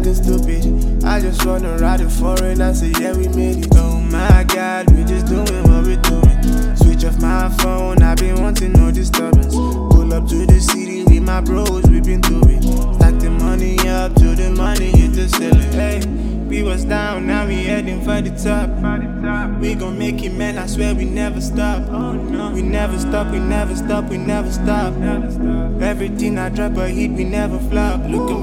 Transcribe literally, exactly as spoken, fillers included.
acting stupid. I just wanna ride it foreign and say yeah we made it. Oh my God, we just doing what we're doing. Switch off my phone, I've been wanting no disturbance. Pull up to the city with my bros, we been through it. Stack the money up till the money hit the ceiling. Hey, we was down, now we heading for the top. We gon' make it, man, I swear we never stop. We never stop, we never stop, we never stop. Everything I drop a hit, we never flop. Look